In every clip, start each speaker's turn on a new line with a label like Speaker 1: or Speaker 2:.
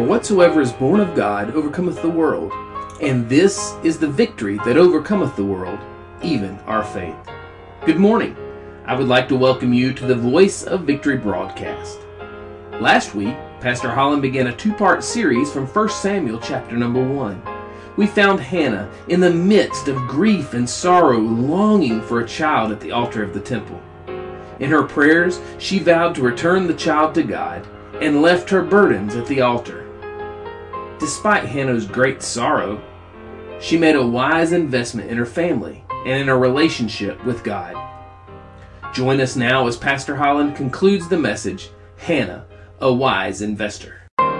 Speaker 1: For whatsoever is born of God overcometh the world, and this is the victory that overcometh the world, even our faith. Good morning. I would like to welcome you to the Voice of Victory broadcast. Last week, Pastor Holland began a two-part series from 1 Samuel chapter number 1. We found Hannah in the midst of grief and sorrow, longing for a child at the altar of the temple. In her prayers, she vowed to return the child to God and left her burdens at the altar. Despite Hannah's great sorrow, she made a wise investment in her family and in her relationship with God. Join us now as Pastor Holland concludes the message, Hannah, a Wise Investor.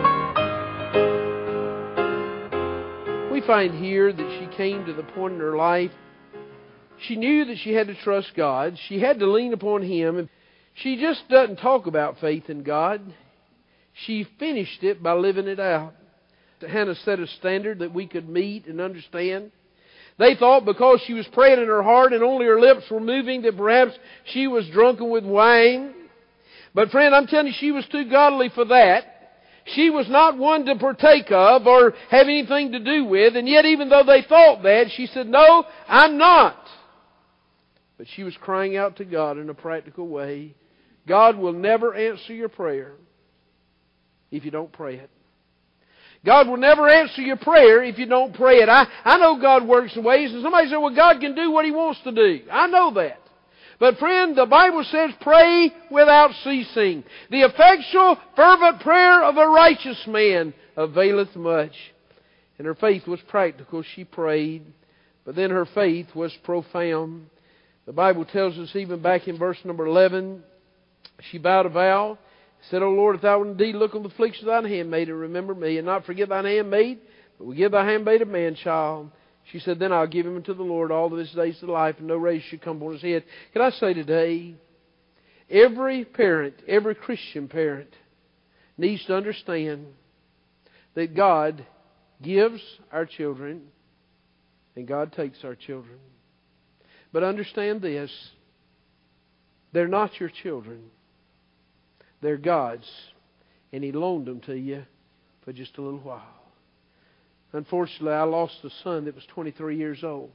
Speaker 2: We find here that she came to the point in her life, she knew that she had to trust God. She had to lean upon Him. She just doesn't talk about faith in God. She finished it by living it out. Hannah set a standard that we could meet and understand. They thought because she was praying in her heart and only her lips were moving that perhaps she was drunken with wine. But friend, I'm telling you, she was too godly for that. She was not one to partake of or have anything to do with. And yet even though they thought that, she said, no, I'm not. But she was crying out to God in a practical way. God will never answer your prayer if you don't pray it. God will never answer your prayer if you don't pray it. I know God works in ways, and somebody said, well, God can do what He wants to do. I know that. But friend, the Bible says, pray without ceasing. The effectual, fervent prayer of a righteous man availeth much. And her faith was practical. She prayed. But then her faith was profound. The Bible tells us even back in verse number 11, she vowed a vow. Said, O Lord, if thou wilt indeed look on the affliction of thine handmaid and remember me, and not forget thine handmaid, but will give thy handmaid a man-child. She said, then I'll give him unto the Lord all of his days of life, and no razor should come upon his head. Can I say today, every parent, every Christian parent, needs to understand that God gives our children, and God takes our children. But understand this, they're not your children. They're God's, and He loaned them to you for just a little while. Unfortunately, I lost a son that was 23 years old.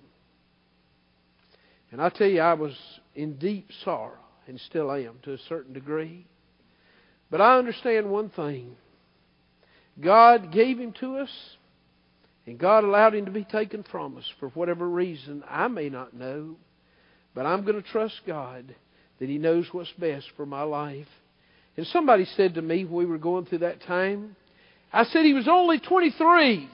Speaker 2: And I tell you, I was in deep sorrow, and still am to a certain degree. But I understand one thing. God gave him to us, and God allowed him to be taken from us for whatever reason I may not know. But I'm going to trust God that He knows what's best for my life. And somebody said to me when we were going through that time, I said, he was only 23.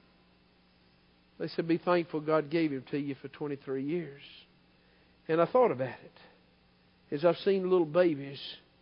Speaker 2: They said, be thankful God gave him to you for 23 years. And I thought about it as I've seen little babies.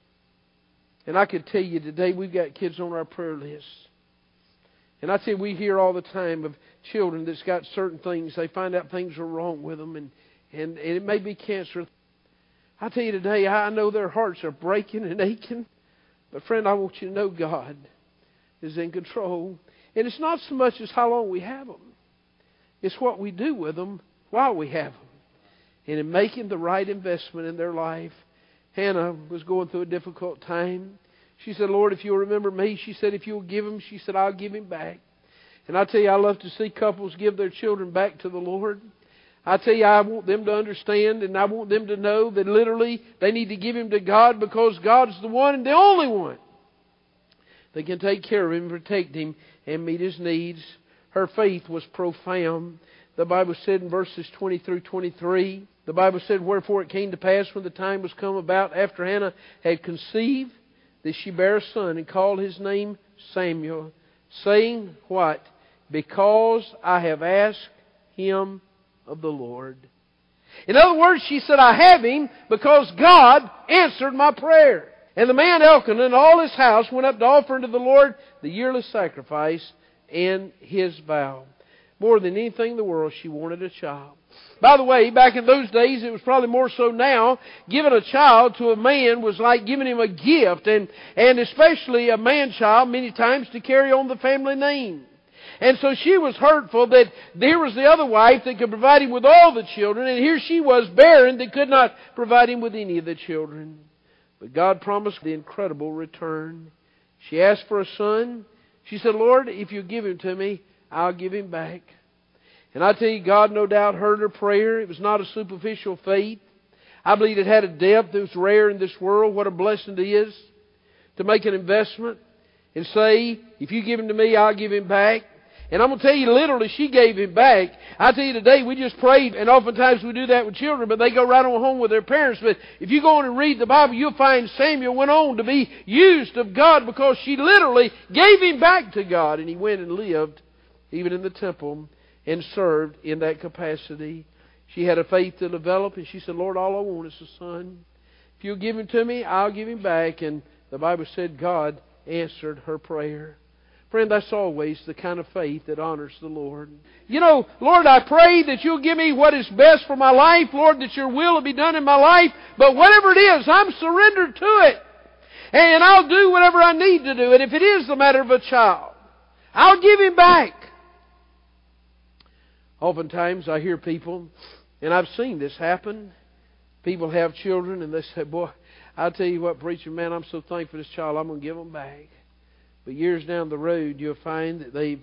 Speaker 2: And I could tell you today we've got kids on our prayer list. And I tell you, we hear all the time of children that's got certain things. They find out things are wrong with them, and it may be cancer. I tell you today, I know their hearts are breaking and aching. But friend, I want you to know God is in control. And it's not so much as how long we have them. It's what we do with them while we have them. And in making the right investment in their life. Hannah was going through a difficult time. She said, Lord, if you'll remember me, she said, if you'll give him, she said, I'll give him back. And I tell you, I love to see couples give their children back to the Lord. I tell you, I want them to understand, and I want them to know that literally they need to give him to God because God's the one and the only one that can take care of him, protect him, and meet his needs. Her faith was profound. The Bible said in verses 20 through 23, the Bible said, wherefore it came to pass when the time was come about after Hannah had conceived, that she bare a son and called his name Samuel, saying, what? Because I have asked him of the Lord. In other words, she said, I have him because God answered my prayer. And the man Elkanah and all his house went up to offer unto the Lord the yearly sacrifice and his vow. More than anything in the world, she wanted a child. By the way, back in those days, it was probably more so now, giving a child to a man was like giving him a gift, and especially a man-child many times to carry on the family name. And so she was hurtful that there was the other wife that could provide him with all the children, and here she was barren that could not provide him with any of the children. But God promised the incredible return. She asked for a son. She said, Lord, if you give him to me, I'll give him back. And I tell you, God no doubt heard her prayer. It was not a superficial faith. I believe it had a depth that was rare in this world. What a blessing it is to make an investment and say, if you give him to me, I'll give him back. And I'm going to tell you, literally, she gave him back. I tell you today, we just prayed, and oftentimes we do that with children, but they go right on home with their parents. But if you go on and read the Bible, you'll find Samuel went on to be used of God because she literally gave him back to God. And he went and lived, even in the temple, and served in that capacity. She had a faith to develop, and she said, Lord, all I want is a son. If you'll give him to me, I'll give him back. And the Bible said God answered her prayer. Friend, that's always the kind of faith that honors the Lord. You know, Lord, I pray that you'll give me what is best for my life. Lord, that your will be done in my life. But whatever it is, I'm surrendered to it. And I'll do whatever I need to do. And if it is the matter of a child, I'll give him back. Oftentimes I hear people, and I've seen this happen. People have children and they say, boy, I'll tell you what, preacher, man, I'm so thankful for this child, I'm going to give them back. But years down the road, you'll find that they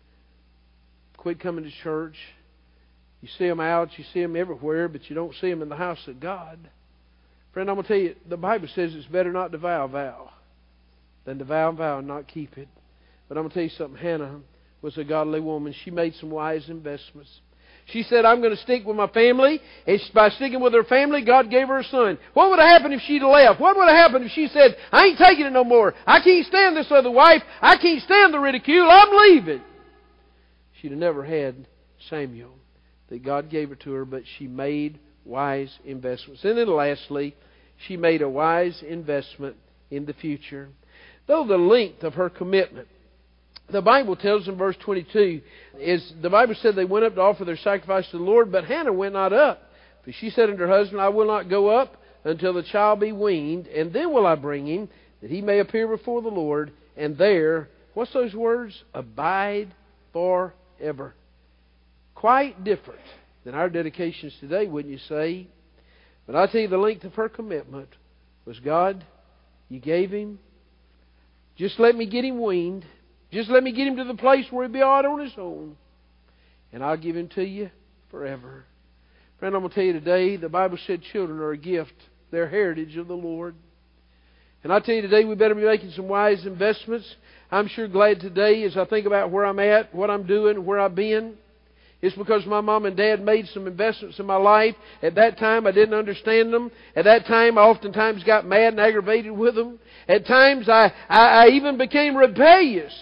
Speaker 2: quit coming to church. You see them out, you see them everywhere, but you don't see them in the house of God. Friend, I'm going to tell you, the Bible says it's better not to vow a vow than to vow a vow and not keep it. But I'm going to tell you something. Hannah was a godly woman. She made some wise investments. She said, I'm going to stick with my family. And by sticking with her family, God gave her a son. What would have happened if she'd left? What would have happened if she said, I ain't taking it no more. I can't stand this other wife. I can't stand the ridicule. I'm leaving. She'd have never had Samuel that God gave her to her, but she made wise investments. And then lastly, she made a wise investment in the future. Though the length of her commitment, the Bible tells in verse 22, the Bible said they went up to offer their sacrifice to the Lord, but Hannah went not up. For she said unto her husband, I will not go up until the child be weaned, and then will I bring him, that he may appear before the Lord, and there, what's those words? Abide forever. Quite different than our dedications today, wouldn't you say? But I tell you, the length of her commitment was, God, you gave him. Just let me get him weaned. Just let me get him to the place where he'll be out on his own. And I'll give him to you forever. Friend, I'm going to tell you today, the Bible said children are a gift. They're heritage of the Lord. And I tell you today, we better be making some wise investments. I'm sure glad today as I think about where I'm at, what I'm doing, where I've been. It's because my mom and dad made some investments in my life. At that time, I didn't understand them. At that time, I oftentimes got mad and aggravated with them. At times, I even became rebellious.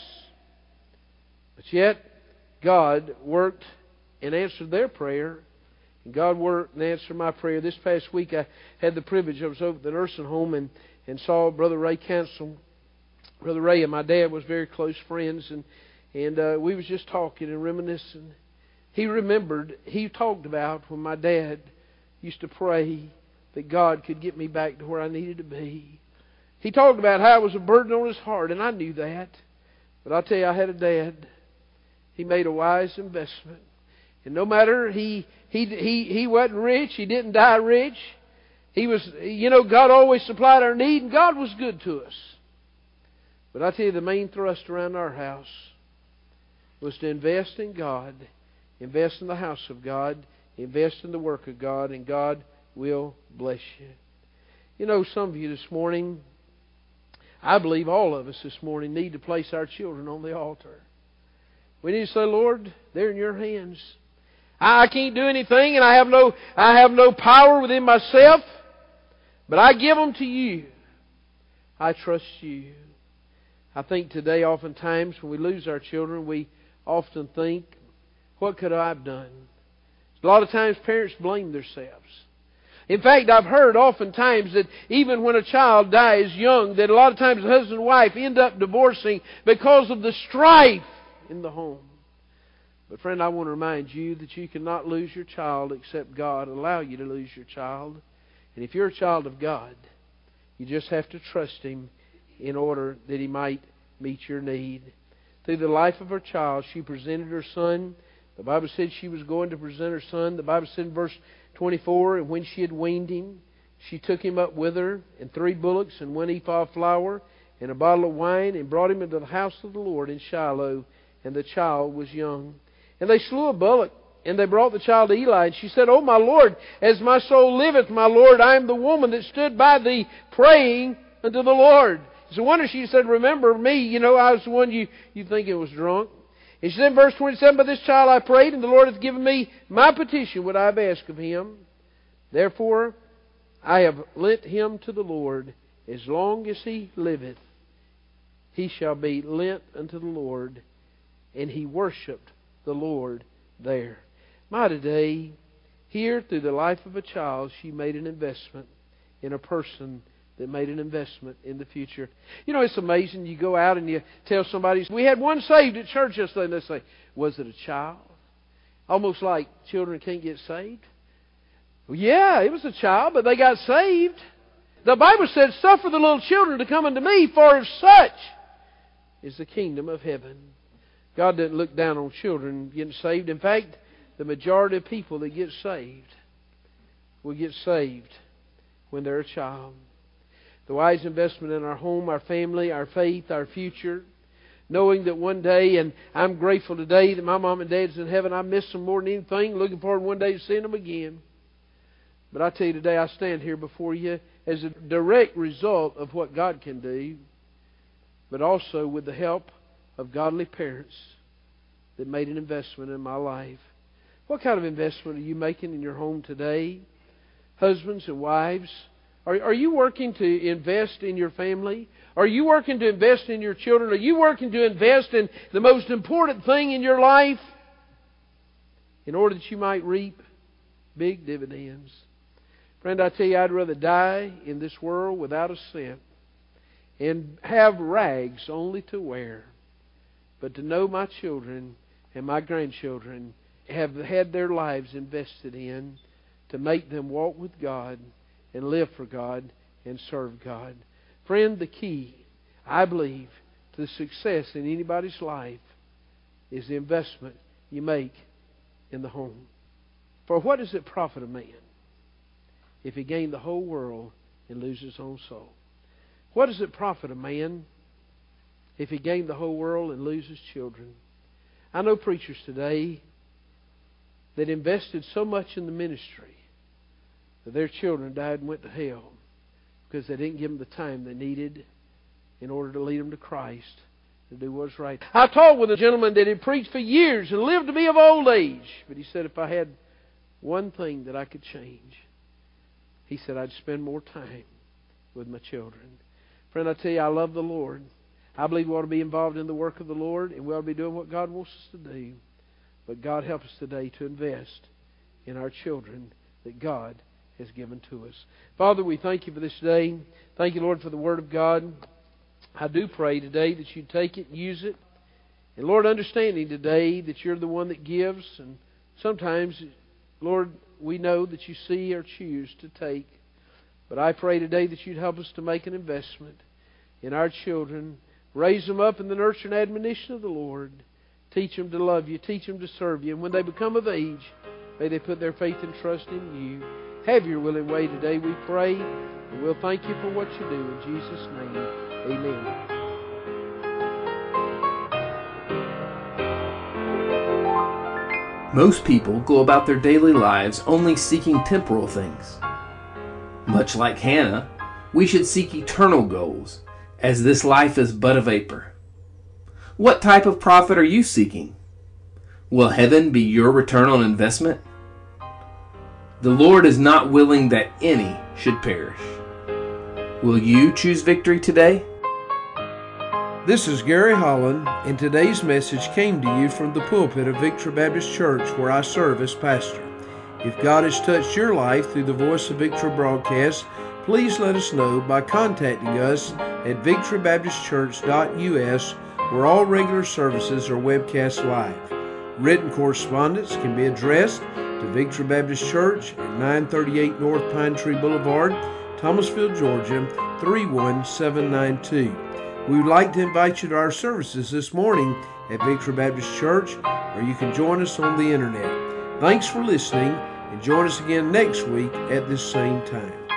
Speaker 2: But yet, God worked and answered their prayer. And God worked and answered my prayer. This past week, I had the privilege, I was over at the nursing home and saw Brother Ray Cancel. Brother Ray and my dad was very close friends. And we was just talking and reminiscing. He remembered, he talked about when my dad used to pray that God could get me back to where I needed to be. He talked about how it was a burden on his heart, and I knew that. But I'll tell you, I had a dad. He made a wise investment. And no matter, he wasn't rich, he didn't die rich. He was, God always supplied our need, and God was good to us. But I tell you, the main thrust around our house was to invest in God, invest in the house of God, invest in the work of God, and God will bless you. You know, some of you this morning, I believe all of us this morning need to place our children on the altar. We need to say, Lord, they're in your hands. I can't do anything, and I have no power within myself, but I give them to you. I trust you. I think today, oftentimes, when we lose our children, we often think, what could I have done? A lot of times parents blame themselves. In fact, I've heard oftentimes that even when a child dies young, that a lot of times the husband and wife end up divorcing because of the strife in the home. But friend, I want to remind you that you cannot lose your child except God allow you to lose your child. And if you're a child of God, you just have to trust Him in order that He might meet your need. Through the life of her child, she presented her son. The Bible said she was going to present her son. The Bible said in verse 24, and when she had weaned him, she took him up with her, and 3 bullocks, and 1 ephah of flour, and a bottle of wine, and brought him into the house of the Lord in Shiloh, and the child was young. And they slew a bullock, and they brought the child to Eli. And she said, O my Lord, as my soul liveth, my Lord, I am the woman that stood by thee praying unto the Lord. It's a wonder she said, remember me, I was the one you thinking was drunk. And she said in verse 27, By this child I prayed, and the Lord hath given me my petition, what I have asked of him. Therefore I have lent him to the Lord. As long as he liveth, he shall be lent unto the Lord. And he worshipped the Lord there. My today, here through the life of a child, she made an investment in a person that made an investment in the future. It's amazing. You go out and you tell somebody, we had one saved at church yesterday, and they say, was it a child? Almost like children can't get saved. Well, yeah, it was a child, but they got saved. The Bible said, suffer the little children to come unto me, for of such is the kingdom of heaven. God doesn't look down on children getting saved. In fact, the majority of people that get saved will get saved when they're a child. The wise investment in our home, our family, our faith, our future, knowing that one day, and I'm grateful today that my mom and dad's in heaven. I miss them more than anything, looking forward one day to seeing them again. But I tell you today, I stand here before you as a direct result of what God can do, but also with the help of godly parents that made an investment in my life. What kind of investment are you making in your home today? Husbands and wives, are you working to invest in your family? Are you working to invest in your children? Are you working to invest in the most important thing in your life in order that you might reap big dividends? Friend, I tell you, I'd rather die in this world without a cent and have rags only to wear, but to know my children and my grandchildren have had their lives invested in to make them walk with God and live for God and serve God. Friend, the key, I believe, to the success in anybody's life is the investment you make in the home. For what does it profit a man if he gain the whole world and lose his own soul? What does it profit a man if he gain the whole world and lose his children? I know preachers today that invested so much in the ministry that their children died and went to hell because they didn't give them the time they needed in order to lead them to Christ, to do what's right. I talked with a gentleman that had preached for years and lived to be of old age, but he said, if I had one thing that I could change, he said, I'd spend more time with my children. Friend, I tell you, I love the Lord. I believe we ought to be involved in the work of the Lord, and we ought to be doing what God wants us to do. But God help us today to invest in our children that God has given to us. Father, we thank you for this day. Thank you, Lord, for the Word of God. I do pray today that you take it and use it. And Lord, understanding today that you're the one that gives, and sometimes, Lord, we know that you see or choose to take. But I pray today that you'd help us to make an investment in our children. Raise them up in the nurture and admonition of the Lord. Teach them to love you. Teach them to serve you. And when they become of age, may they put their faith and trust in you. Have your will and way today, we pray. And we'll thank you for what you do. In Jesus' name, amen.
Speaker 1: Most people go about their daily lives only seeking temporal things. Much like Hannah, we should seek eternal goals, as this life is but a vapor. What type of profit are you seeking? Will heaven be your return on investment? The Lord is not willing that any should perish. Will you choose victory today?
Speaker 2: This is Gary Holland, and today's message came to you from the pulpit of Victory Baptist Church, where I serve as pastor. If God has touched your life through the Voice of Victory broadcast, please let us know by contacting us at victorybaptistchurch.us, where all regular services are webcast live. Written correspondence can be addressed to Victory Baptist Church at 938 North Pine Tree Boulevard, Thomasville, Georgia, 31792. We would like to invite you to our services this morning at Victory Baptist Church, or you can join us on the internet. Thanks for listening, and join us again next week at this same time.